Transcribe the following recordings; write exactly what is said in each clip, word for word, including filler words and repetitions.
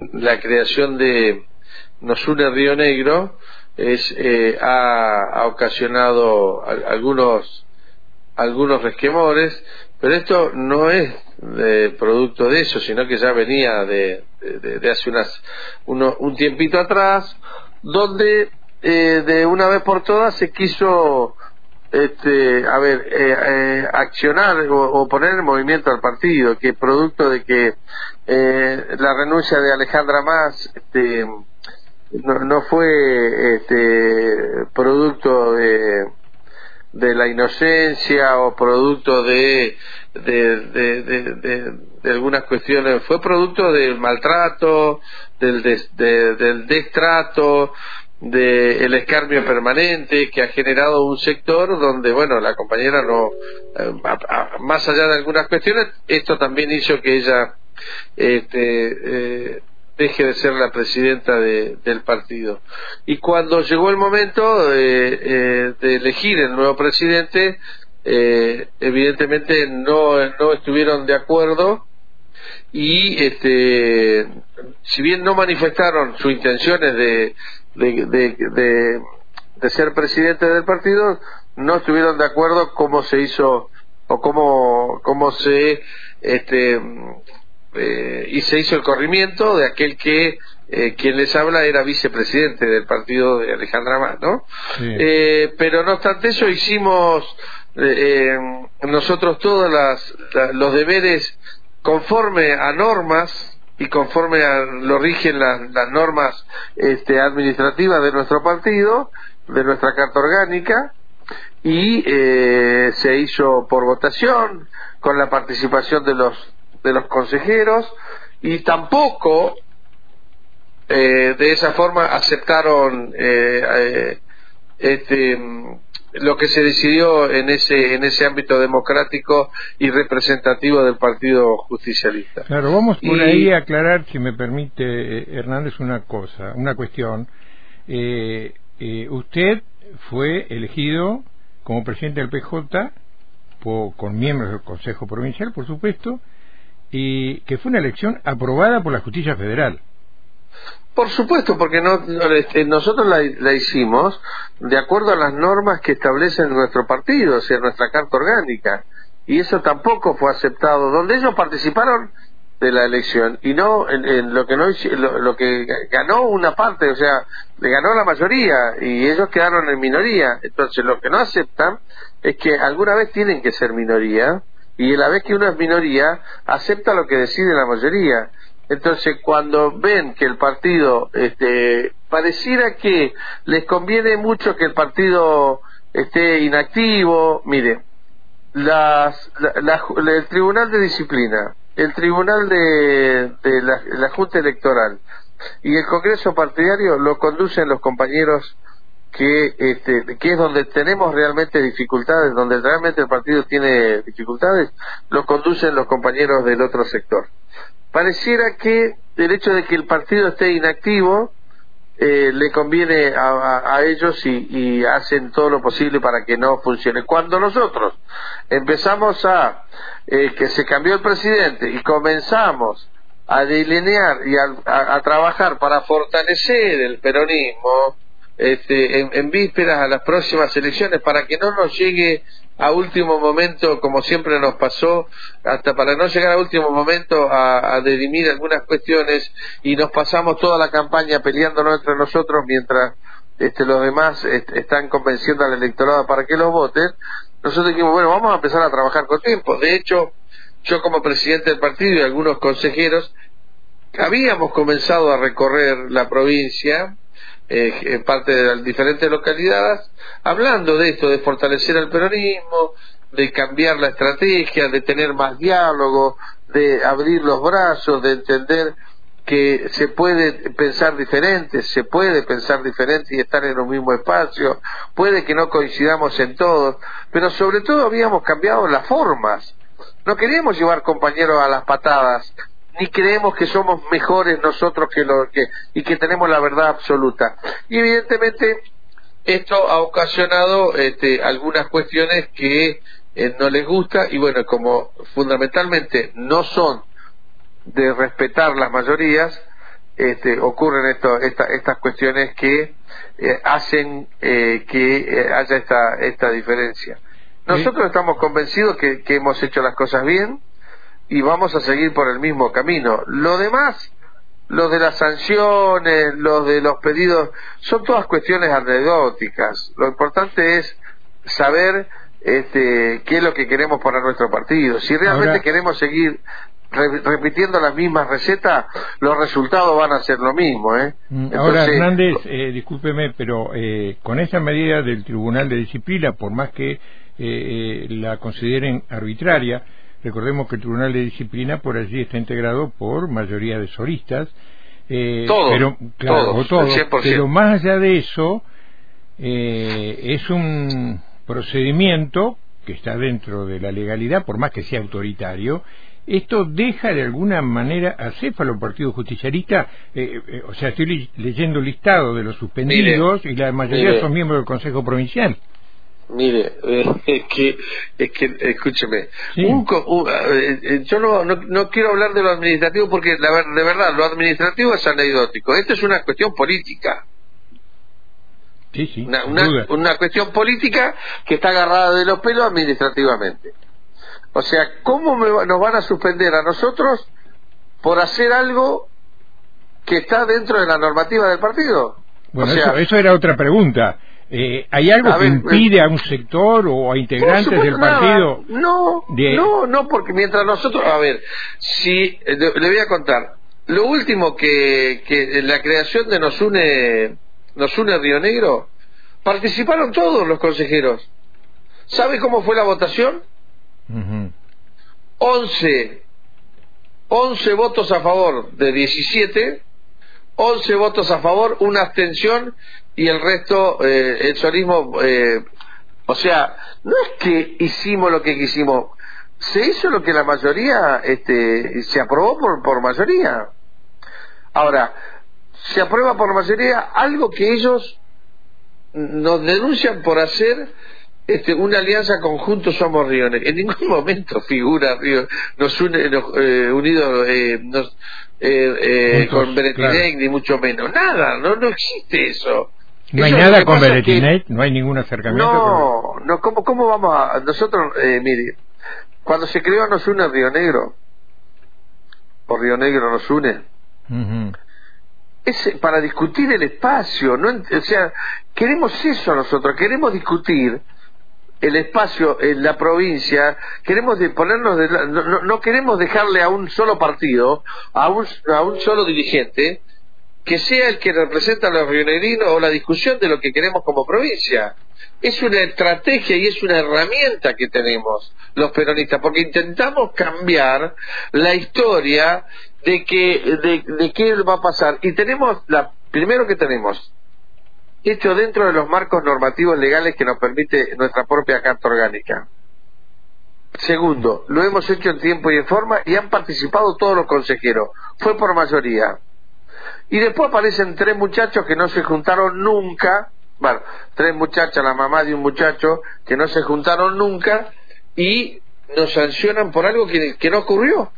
la creación de Nos Une Río Negro es eh, ha, ha ocasionado a, algunos algunos resquemores, pero esto no es de producto de eso, sino que ya venía de, de, de hace unas uno, un tiempito atrás, donde eh, de una vez por todas se quiso este a ver eh, eh, accionar o, o poner en movimiento al partido, que producto de que eh, la renuncia de Alejandra Mas este no, no fue este producto de de la inocencia o producto de de, de, de, de, de algunas cuestiones, fue producto del maltrato, del des, de, del destrato, del escarnio permanente que ha generado un sector donde, bueno, la compañera no, eh, a, a, más allá de algunas cuestiones, esto también hizo que ella este eh, deje de ser la presidenta de, del partido. Y cuando llegó el momento eh, eh, de elegir el nuevo presidente, eh, evidentemente no, no estuvieron de acuerdo, y este si bien no manifestaron sus intenciones de de, de, de, de ser presidente del partido, no estuvieron de acuerdo cómo se hizo o cómo, cómo se este Eh, y se hizo el corrimiento de aquel que eh, quien les habla era vicepresidente del partido de Alejandra Mas, ¿no? Sí. Eh, pero no obstante eso hicimos eh, nosotros todos las, la, los deberes conforme a normas y conforme a lo rigen las, las normas este, administrativas de nuestro partido, de nuestra carta orgánica, y eh, se hizo por votación con la participación de los de los consejeros, y tampoco eh, de esa forma aceptaron eh, eh, este lo que se decidió en ese en ese ámbito democrático y representativo del Partido Justicialista. Claro, vamos por y, ahí a aclarar, si me permite, Hernández, una cosa, una cuestión. Eh, eh, usted fue elegido como presidente del P J por, con miembros del Consejo Provincial, por supuesto, y que fue una elección aprobada por la Justicia Federal. Por supuesto, porque no, no este, nosotros la, la hicimos de acuerdo a las normas que establecen nuestro partido, o sea, nuestra carta orgánica, y eso tampoco fue aceptado, donde ellos participaron de la elección y no en, en lo que no lo, lo que ganó una parte, o sea, le ganó la mayoría y ellos quedaron en minoría. Entonces lo que no aceptan es que alguna vez tienen que ser minoría, y a la vez que uno es minoría, acepta lo que decide la mayoría. Entonces, cuando ven que el partido, este, pareciera que les conviene mucho que el partido esté inactivo, mire, las, la, la, el Tribunal de Disciplina, el Tribunal de, de la, la Junta Electoral y el Congreso Partidario lo conducen los compañeros que este que es donde tenemos realmente dificultades, donde realmente el partido tiene dificultades, lo conducen los compañeros del otro sector. Pareciera que el hecho de que el partido esté inactivo eh, le conviene a, a, a ellos y, y hacen todo lo posible para que no funcione. Cuando nosotros empezamos a eh, que se cambió el presidente y comenzamos a delinear y a, a, a trabajar para fortalecer el peronismo, Este, en, en vísperas a las próximas elecciones, para que no nos llegue a último momento, como siempre nos pasó, hasta para no llegar a último momento a, a dirimir algunas cuestiones, y nos pasamos toda la campaña peleándonos entre nosotros mientras este, los demás est están convenciendo al electorado para que los voten. Nosotros dijimos, bueno, vamos a empezar a trabajar con tiempo. De hecho, yo como presidente del partido y algunos consejeros habíamos comenzado a recorrer la provincia, Eh, en parte de las diferentes localidades, hablando de esto, de fortalecer el peronismo, de cambiar la estrategia, de tener más diálogo, de abrir los brazos, de entender que se puede pensar diferente, se puede pensar diferente y estar en un mismo espacio, puede que no coincidamos en todo, pero sobre todo habíamos cambiado las formas. No queríamos llevar compañeros a las patadas, ni creemos que somos mejores nosotros que lo que y que tenemos la verdad absoluta. Y evidentemente esto ha ocasionado este, algunas cuestiones que eh, no les gusta, y bueno, como fundamentalmente no son de respetar las mayorías, este, ocurren esto, esta, estas cuestiones que eh, hacen eh, que eh, haya esta, esta diferencia. Nosotros estamos convencidos que, que hemos hecho las cosas bien y vamos a seguir por el mismo camino. Lo demás, los de las sanciones, los de los pedidos, son todas cuestiones anecdóticas. Lo importante es saber este, qué es lo que queremos para nuestro partido. Si realmente Ahora... queremos seguir re repitiendo las mismas recetas, los resultados van a ser lo mismo, ¿eh? Entonces... Ahora, Hernández, eh, discúlpeme, pero eh, con esa medida del Tribunal de Disciplina, por más que eh, eh, la consideren arbitraria, recordemos que el Tribunal de Disciplina por allí está integrado por mayoría de solistas, eh, todos, pero claro, todos, todos, cien por ciento. Pero más allá de eso, eh, es un procedimiento que está dentro de la legalidad, por más que sea autoritario. ¿Esto deja de alguna manera acéfalo al Partido Justicialista? Eh, eh, o sea, estoy leyendo el listado de los suspendidos mire, y la mayoría mire, son miembros del Consejo Provincial. Mire, eh, es que, es que, escúcheme, sí. un, un, eh, yo no, no, no quiero hablar de lo administrativo porque la, de verdad, lo administrativo es anecdótico. Esto es una cuestión política. Sí, sí, una, una, una cuestión política que está agarrada de los pelos administrativamente. O sea, ¿cómo me, nos van a suspender a nosotros por hacer algo que está dentro de la normativa del partido? Bueno, o sea, eso, eso era otra pregunta. Eh, ¿Hay algo que ver, impide a un sector o a integrantes del partido? Nada. No, de... no, no, porque mientras nosotros... A ver, si le, le voy a contar. Lo último que, que la creación de Nos Une, Nos Une Río Negro, participaron todos los consejeros. ¿Sabe cómo fue la votación? Uh-huh. once once votos a favor de diecisiete, once votos a favor, una abstención y el resto eh, el solismo, eh, o sea, no es que hicimos lo que quisimos, se hizo lo que la mayoría este, se aprobó por, por mayoría. Ahora, se aprueba por mayoría algo que ellos nos denuncian por hacer Este, una alianza conjunto Somos Río Negro. En ningún momento figura Río nos une nos, eh, unido eh, nos, eh, eh, Juntos, con Beretinec, claro. Ni mucho menos nada, no no existe eso. No eso hay nada con Beretinec, que... no hay ningún acercamiento. No, con... no cómo cómo vamos a nosotros eh, mire, cuando se creó Nos Une Río Negro, o Río Negro Nos Une. Uh-huh. Es para discutir el espacio, no, o sea, queremos eso nosotros, queremos discutir el espacio en la provincia, queremos de ponernos de la, no, no queremos dejarle a un solo partido, a un, a un solo dirigente, que sea el que representa a los rionegrinos o la discusión de lo que queremos como provincia. Es una estrategia y es una herramienta que tenemos los peronistas, porque intentamos cambiar la historia de que de, de qué va a pasar. Y tenemos, la primero que tenemos, hecho dentro de los marcos normativos legales que nos permite nuestra propia Carta Orgánica. Segundo, lo hemos hecho en tiempo y en forma y han participado todos los consejeros. Fue por mayoría. Y después aparecen tres muchachos que no se juntaron nunca, bueno, tres muchachas, la mamá de un muchacho, que no se juntaron nunca y nos sancionan por algo que, que no ocurrió.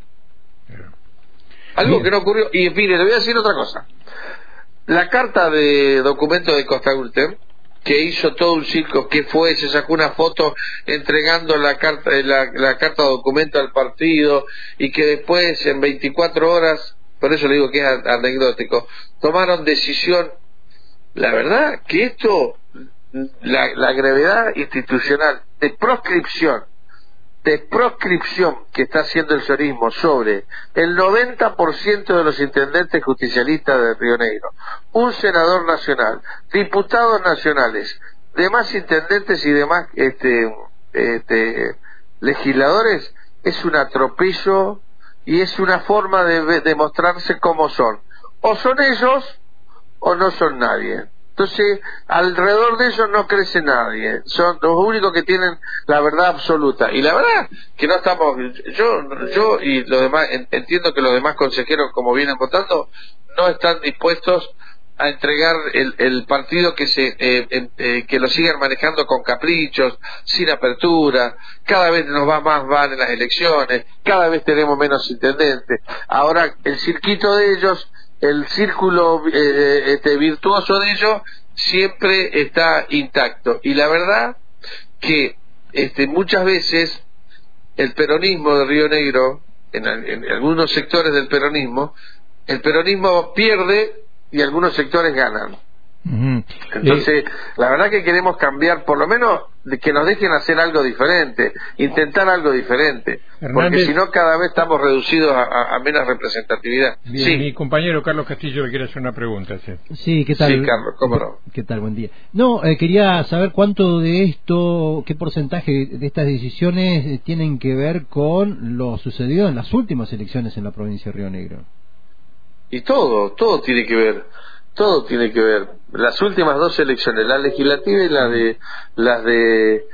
Algo que no ocurrió. Y mire, le voy a decir otra cosa. La carta de documento de Costa Ulter, que hizo todo un circo, que fue, se sacó una foto entregando la carta, la, la carta de documento al partido, y que después en veinticuatro horas, por eso le digo que es anecdótico, tomaron decisión. La verdad que esto, la, la gravedad institucional de proscripción, de proscripción que está haciendo el sorismo sobre el noventa por ciento de los intendentes justicialistas de Río Negro, un senador nacional, diputados nacionales, demás intendentes y demás este, este, legisladores, es un atropello y es una forma de, de mostrarse cómo son. O son ellos o no son nadie. Entonces, alrededor de ellos no crece nadie, son los únicos que tienen la verdad absoluta. Y la verdad que no estamos, yo yo y los demás, entiendo que los demás consejeros, como vienen votando, no están dispuestos a entregar el, el partido que se eh, eh, que lo sigan manejando con caprichos, sin apertura. Cada vez nos va más van en las elecciones, cada vez tenemos menos intendentes. Ahora el circuito de ellos el círculo eh, este, virtuoso de ellos siempre está intacto. Y la verdad que este, muchas veces el peronismo de Río Negro, en, en algunos sectores del peronismo, el peronismo pierde y algunos sectores ganan. Uh-huh. Entonces, eh, la verdad que queremos cambiar, por lo menos de que nos dejen hacer algo diferente, intentar algo diferente, Hernández, porque si no cada vez estamos reducidos a, a, a menos representatividad. Bien, sí. Mi compañero Carlos Castillo le quiere hacer una pregunta. Sí, sí, ¿qué tal? Sí, Carlos, cómo no. ¿Qué tal? Buen día. No, eh, quería saber cuánto de esto, qué porcentaje de estas decisiones eh, tienen que ver con lo sucedido en las últimas elecciones en la provincia de Río Negro. Y todo, todo tiene que ver. Todo tiene que ver. Las últimas dos elecciones, la legislativa y la de las de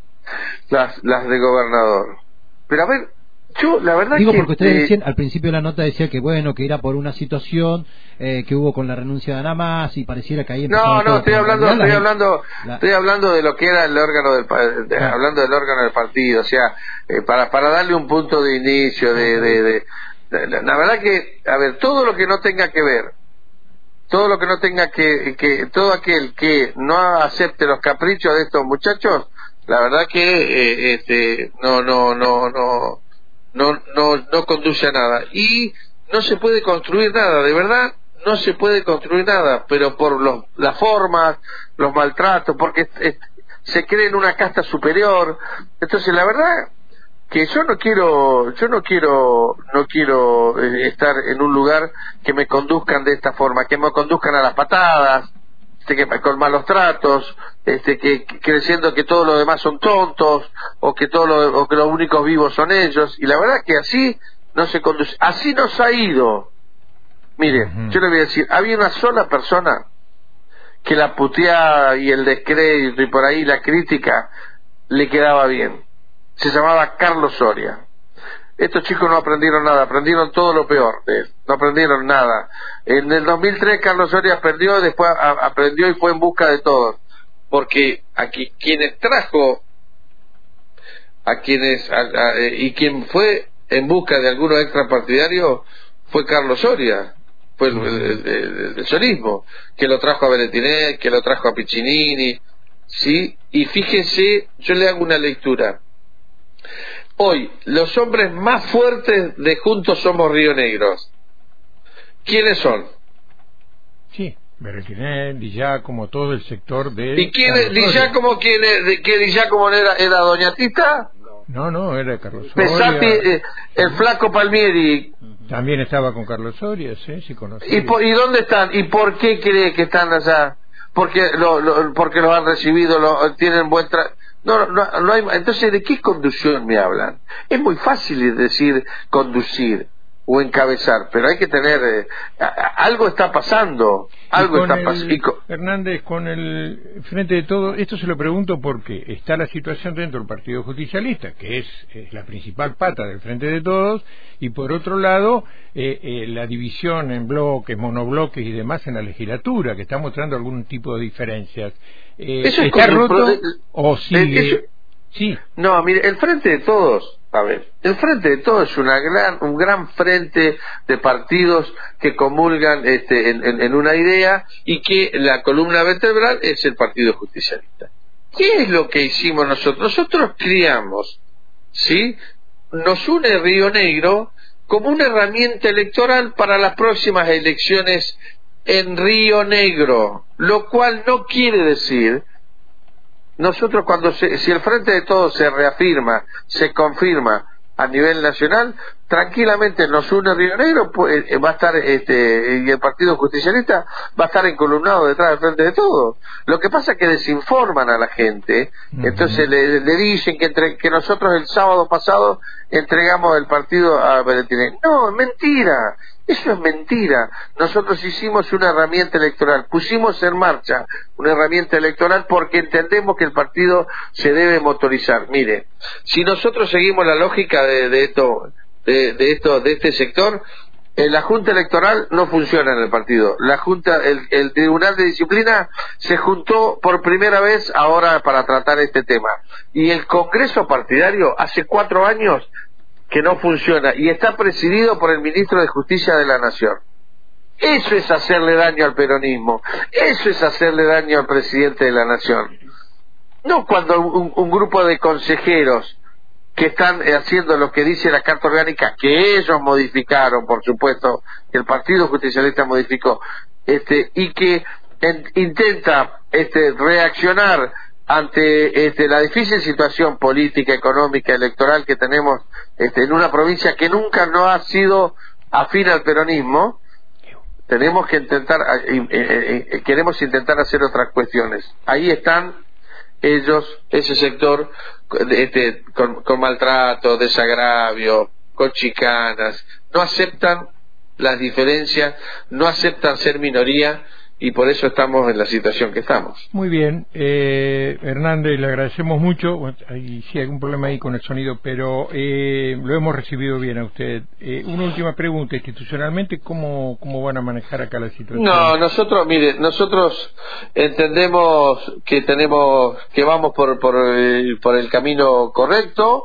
las, las de gobernador. Pero a ver, yo la verdad digo que porque ustedes eh, decían al principio de la nota decía que bueno que era por una situación eh, que hubo con la renuncia de Anamás y pareciera que ahí no no estoy hablando estoy la, hablando la, estoy hablando de lo que era el órgano del de, ah. hablando del órgano del partido, o sea eh, para para darle un punto de inicio de, de, de, de, de la verdad que a ver todo lo que no tenga que ver todo lo que no tenga que, que todo aquel que no acepte los caprichos de estos muchachos, la verdad que eh, este no no no no no no no conduce a nada y no se puede construir nada, de verdad no se puede construir nada, pero por los las formas, los maltratos, porque eh, se cree en una casta superior. Entonces la verdad que yo no quiero yo no quiero no quiero eh, estar en un lugar que me conduzcan de esta forma, que me conduzcan a las patadas, este, que con malos tratos, este que, que creciendo que todos los demás son tontos o que todos los, o que los únicos vivos son ellos, y la verdad que así no se conduce, así nos ha ido. Mire, uh-huh. Yo le voy a decir, había una sola persona que la puteada y el descrédito y por ahí la crítica le quedaba bien. Se llamaba Carlos Soria. Estos chicos no aprendieron nada, aprendieron todo lo peor de él, no aprendieron nada. En el dos mil tres Carlos Soria perdió, después a, aprendió y fue en busca de todos, porque aquí quienes trajo, a quienes a, a, y quien fue en busca de algunos extrapartidarios fue Carlos Soria, fue el, el, el, el solismo, que lo trajo a Beretinet, que lo trajo a Piccinini, sí. Y fíjense, yo le hago una lectura. Hoy, los hombres más fuertes de Juntos Somos Río Negros, ¿quiénes son? Sí, Beretinet, Di Giacomo, todo el sector de... ¿Y quién es? ¿Di Giacomo quién es? ¿Qué Di Giacomo era? ¿Era Doña Tita? No, no, era Carlos Soria. Pesati, eh, el flaco Palmieri. También estaba con Carlos Soria, sí, sí conocía. ¿Y, por, ¿Y dónde están? ¿Y por qué cree que están allá? Porque lo, lo, porque los han recibido, lo, tienen buen tra... No, no, no hay. Entonces, ¿de qué conducción me hablan? Es muy fácil decir conducir o encabezar, pero hay que tener eh, a, a, algo está pasando, algo está pasando. Hernández, con el Frente de Todos, esto se lo pregunto porque está la situación dentro del Partido Justicialista, que es, es la principal pata del Frente de Todos, y por otro lado eh, eh, la división en bloques, monobloques y demás en la legislatura, que está mostrando algún tipo de diferencias. Eh, ¿Eso es ¿Está roto el, o sigue? Eso, sí. No, mire, el Frente de Todos, a ver, el Frente de Todos es una gran, un gran frente de partidos que comulgan este, en, en, en una idea y que la columna vertebral es el Partido Justicialista. ¿Qué es lo que hicimos nosotros? Nosotros criamos, ¿sí? Nos une Río Negro como una herramienta electoral para las próximas elecciones en Río Negro, lo cual no quiere decir, nosotros cuando se, si el Frente de Todos se reafirma, se confirma a nivel nacional, tranquilamente nos une Río Negro, pues, va a estar este y el Partido Justicialista va a estar encolumnado detrás del Frente de Todos. Lo que pasa es que desinforman a la gente, uh-huh. Entonces le, le dicen que entre, que nosotros el sábado pasado entregamos el partido a Beretinet. No, es mentira. Eso es mentira. Nosotros hicimos una herramienta electoral, pusimos en marcha una herramienta electoral porque entendemos que el partido se debe motorizar. Mire, si nosotros seguimos la lógica de, de esto, de, de esto, de este sector, eh, la Junta Electoral no funciona en el partido. La Junta, el, el Tribunal de Disciplina se juntó por primera vez ahora para tratar este tema. Y el Congreso Partidario hace cuatro años que no funciona y está presidido por el ministro de Justicia de la Nación. Eso es hacerle daño al peronismo, eso es hacerle daño al presidente de la nación. No cuando un, un grupo de consejeros que están haciendo lo que dice la Carta Orgánica, que ellos modificaron, por supuesto, que el Partido Justicialista modificó, este, y que en, intenta este, reaccionar ante este, la difícil situación política, económica, electoral que tenemos este, en una provincia que nunca no ha sido afín al peronismo. Tenemos que intentar, eh, eh, eh, queremos intentar hacer otras cuestiones. Ahí están ellos, ese sector, este, con, con maltrato, desagravio, con chicanas, no aceptan las diferencias, no aceptan ser minoría, y por eso estamos en la situación que estamos. Muy bien, eh, Hernández, le agradecemos mucho. Bueno, hay, sí, hay algún problema ahí con el sonido, pero eh, lo hemos recibido bien a usted. Eh, una última pregunta, institucionalmente, ¿cómo, cómo van a manejar acá la situación? No, nosotros, mire, nosotros entendemos que tenemos, que vamos por, por, el, por el camino correcto.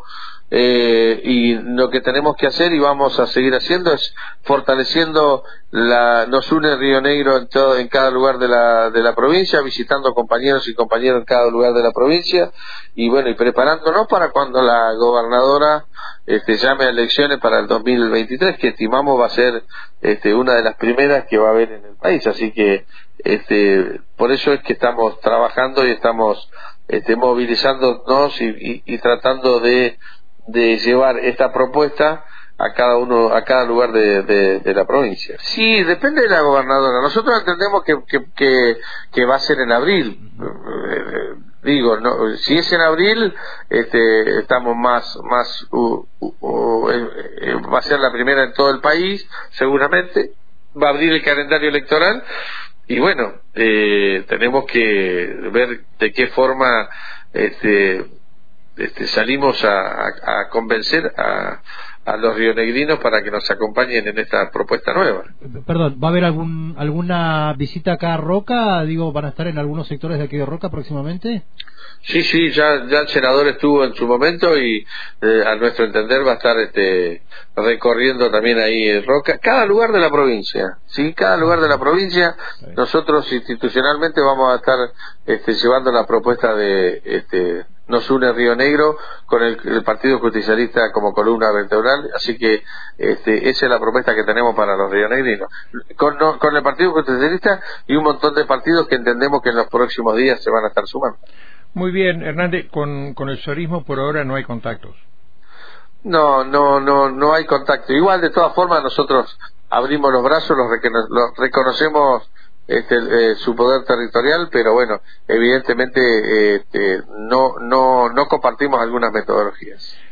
Eh, y lo que tenemos que hacer y vamos a seguir haciendo es fortaleciendo la, nos une Río Negro en todo, en cada lugar de la, de la provincia, visitando compañeros y compañeros en cada lugar de la provincia, y bueno, y preparándonos para cuando la gobernadora este, llame a elecciones para el dos mil veintitrés, que estimamos va a ser este, una de las primeras que va a haber en el país. Así que este, por eso es que estamos trabajando y estamos este, movilizándonos y, y, y tratando de de llevar esta propuesta a cada uno, a cada lugar de, de, de la provincia. Sí, depende de la gobernadora.Nosotros entendemos que que, que, que va a ser en abril. Eh, digo, no, si es en abril, este, estamos más, más, uh, uh, uh, eh, va a ser la primera en todo el país, seguramente. Va a abrir el calendario electoral y bueno, eh, tenemos que ver de qué forma, este. Este, salimos a, a, a convencer a, a los rionegrinos para que nos acompañen en esta propuesta nueva. Perdón, ¿va a haber algún alguna visita acá a Roca? Digo, ¿van a estar en algunos sectores de aquí de Roca próximamente? Sí, sí, ya ya el senador estuvo en su momento y eh, a nuestro entender va a estar este recorriendo también ahí en Roca, cada lugar de la provincia, sí, cada lugar de la provincia. Nosotros institucionalmente vamos a estar este, llevando la propuesta de este nos une Río Negro con el, el Partido Justicialista como columna vertebral, así que este, esa es la propuesta que tenemos para los rionegrinos, con, no, con el Partido Justicialista y un montón de partidos que entendemos que en los próximos días se van a estar sumando. Muy bien, Hernández, con, con el sorismo por ahora no hay contactos. No, no, no, no hay contacto. Igual, de todas formas, nosotros abrimos los brazos, los, recono los reconocemos este, eh, su poder territorial, pero bueno, evidentemente eh, este, no, no, no compartimos algunas metodologías.